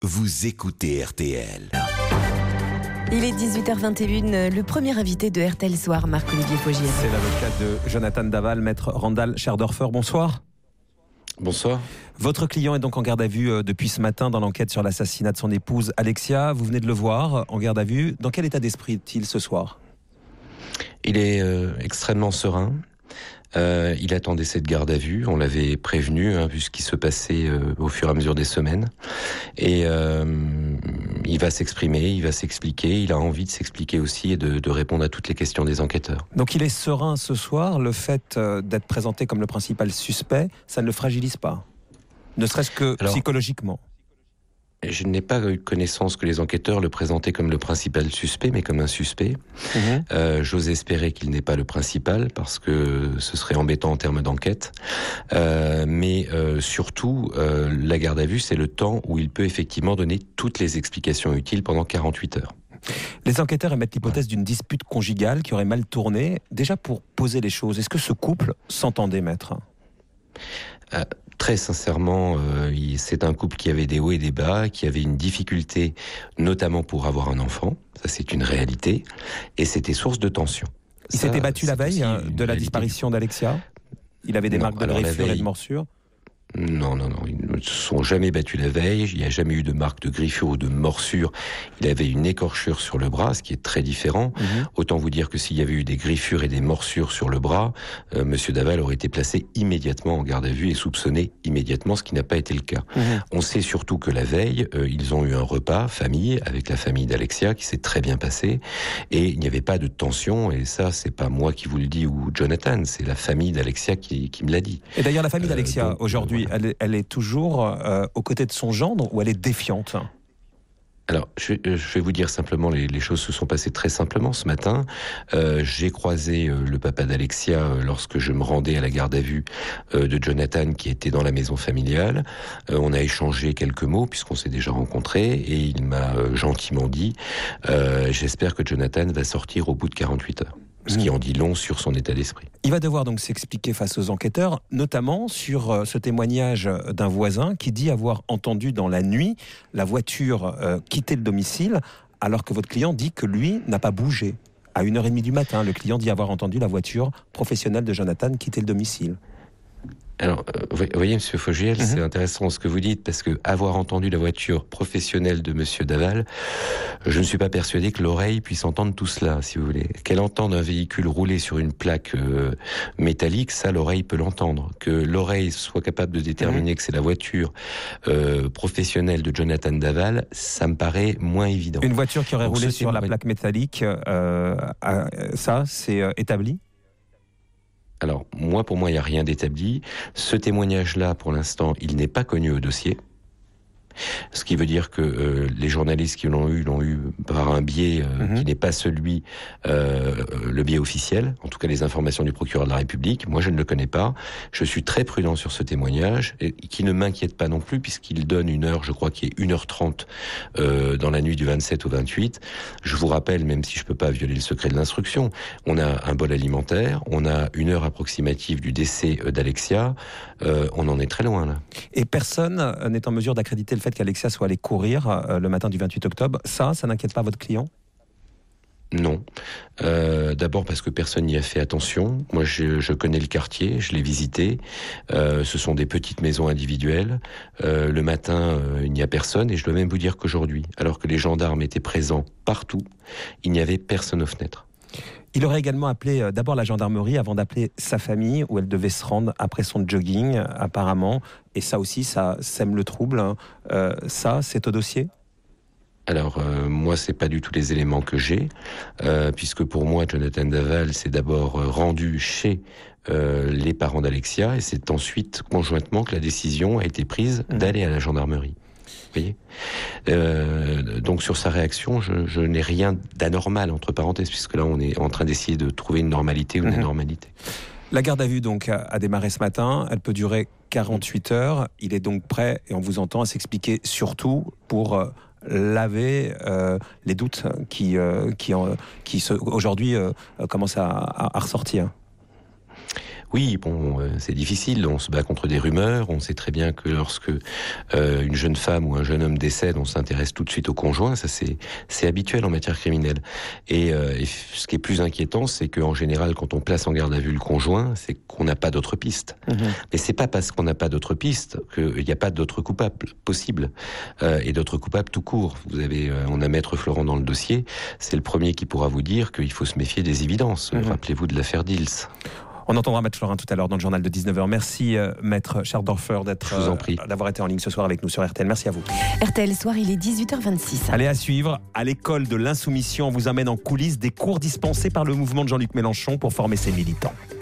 Vous écoutez RTL. Il est 18h21, le premier invité de RTL Soir, Marc-Olivier Fogiel. C'est l'avocat de Jonathan Daval, maître Randall Scherdorfer. Bonsoir. Bonsoir. Votre client est donc en garde à vue depuis ce matin dans l'enquête sur l'assassinat de son épouse Alexia. Vous venez de le voir en garde à vue. Dans quel état d'esprit est-il ce soir ? Il est extrêmement serein. Il attendait cette garde à vue. On l'avait prévenu, vu ce qui se passait au fur et à mesure des semaines. Et il va s'exprimer, il va s'expliquer. Il a envie de s'expliquer aussi et de répondre à toutes les questions des enquêteurs. Donc il est serein ce soir. Le fait d'être présenté comme le principal suspect, ça ne le fragilise pas ? Ne serait-ce que psychologiquement ? Je n'ai pas eu connaissance que les enquêteurs le présentaient comme le principal suspect, mais comme un suspect. J'ose espérer qu'il n'est pas le principal, parce que ce serait embêtant en termes d'enquête. Mais surtout, la garde à vue, c'est le temps où il peut effectivement donner toutes les explications utiles pendant 48 heures. Les enquêteurs émettent l'hypothèse d'une dispute conjugale qui aurait mal tourné. Déjà pour poser les choses, est-ce que ce couple s'entendait, maître ? Très sincèrement, c'est un couple qui avait des hauts et des bas, qui avait une difficulté, notamment pour avoir un enfant. Ça, c'est une réalité. Et c'était source de tension. Il s'était battu la veille de la disparition d'Alexia ? Il avait des marques de griffure et de morsure ? Non, ils ne se sont jamais battus la veille, il n'y a jamais eu de marque de griffure ou de morsure. Il avait une écorchure sur le bras, ce qui est très différent. Autant vous dire que s'il y avait eu des griffures et des morsures sur le bras, Monsieur Daval aurait été placé immédiatement en garde à vue et soupçonné immédiatement, ce qui n'a pas été le cas. On sait surtout que la veille, ils ont eu un repas famille avec la famille d'Alexia qui s'est très bien passé, et il n'y avait pas de tension, et ça, c'est pas moi qui vous le dis ou Jonathan, c'est la famille d'Alexia qui me l'a dit. Et d'ailleurs, la famille d'Alexia, aujourd'hui, elle est toujours aux côtés de son gendre, ou elle est défiante ? Alors, je vais vous dire simplement, les choses se sont passées très simplement ce matin. J'ai croisé le papa d'Alexia lorsque je me rendais à la garde à vue de Jonathan, qui était dans la maison familiale. On a échangé quelques mots, puisqu'on s'est déjà rencontrés, et il m'a gentiment dit « J'espère que Jonathan va sortir au bout de 48 heures ». Ce qui en dit long sur son état d'esprit. Il va devoir donc s'expliquer face aux enquêteurs, notamment sur ce témoignage d'un voisin qui dit avoir entendu dans la nuit la voiture quitter le domicile, alors que votre client dit que lui n'a pas bougé. À 1h30 du matin, le client dit avoir entendu la voiture professionnelle de Jonathan quitter le domicile. Alors, vous voyez, Monsieur Fogiel, c'est intéressant ce que vous dites, parce que avoir entendu la voiture professionnelle de Monsieur Daval, je ne suis pas persuadé que l'oreille puisse entendre tout cela, si vous voulez. Qu'elle entende un véhicule rouler sur une plaque métallique, ça, l'oreille peut l'entendre. Que l'oreille soit capable de déterminer que c'est la voiture professionnelle de Jonathan Daval, ça me paraît moins évident. Une voiture qui aurait roulé sur la plaque métallique, ça, c'est établi ? Alors, pour moi, il n'y a rien d'établi. Ce témoignage-là, pour l'instant, il n'est pas connu au dossier. Ce qui veut dire que les journalistes qui l'ont eu par un biais qui n'est pas celui, le biais officiel, en tout cas les informations du procureur de la République. Moi, je ne le connais pas. Je suis très prudent sur ce témoignage, et qui ne m'inquiète pas non plus, puisqu'il donne une heure, je crois, qui est 1h30 dans la nuit du 27 au 28. Je vous rappelle, même si je ne peux pas violer le secret de l'instruction, on a un bol alimentaire, on a une heure approximative du décès d'Alexia, on en est très loin là. Et personne n'est en mesure d'accréditer le fait qu'Alexia soit allée courir le matin du 28 octobre, ça n'inquiète pas votre client ? Non. D'abord parce que personne n'y a fait attention. Moi, je connais le quartier, je l'ai visité. Ce sont des petites maisons individuelles. Le matin, il n'y a personne. Et je dois même vous dire qu'aujourd'hui, alors que les gendarmes étaient présents partout, il n'y avait personne aux fenêtres. Il aurait également appelé d'abord la gendarmerie avant d'appeler sa famille, où elle devait se rendre après son jogging, apparemment. Et ça aussi, ça sème le trouble. Ça, c'est au dossier ? Alors, moi, c'est pas du tout les éléments que j'ai, puisque pour moi, Jonathan Daval s'est d'abord rendu chez les parents d'Alexia, et c'est ensuite, conjointement, que la décision a été prise d'aller à la gendarmerie. Vous voyez, donc sur sa réaction, je n'ai rien d'anormal, entre parenthèses, puisque là on est en train d'essayer de trouver une normalité ou une anormalité. La garde à vue donc a démarré ce matin, elle peut durer 48 heures, il est donc prêt, et on vous entend, à s'expliquer surtout pour laver les doutes qui aujourd'hui commencent à ressortir. Oui, bon, c'est difficile. On se bat contre des rumeurs. On sait très bien que lorsque une jeune femme ou un jeune homme décède, on s'intéresse tout de suite au conjoint. Ça, c'est habituel en matière criminelle. Et ce qui est plus inquiétant, c'est qu'en général, quand on place en garde à vue le conjoint, c'est qu'on n'a pas d'autres pistes. Mais c'est pas parce qu'on n'a pas d'autres pistes qu'il n'y a pas d'autres coupables possibles et d'autres coupables tout court. On a Maître Florent dans le dossier. C'est le premier qui pourra vous dire qu'il faut se méfier des évidences. Rappelez-vous de l'affaire Dils. On entendra Maître Florin tout à l'heure dans le journal de 19h. Merci Maître Scherdorfer d'avoir été en ligne ce soir avec nous sur RTL. Merci à vous. RTL Soir, il est 18h26. Allez, à suivre, à l'école de l'insoumission, on vous amène en coulisses des cours dispensés par le mouvement de Jean-Luc Mélenchon pour former ses militants.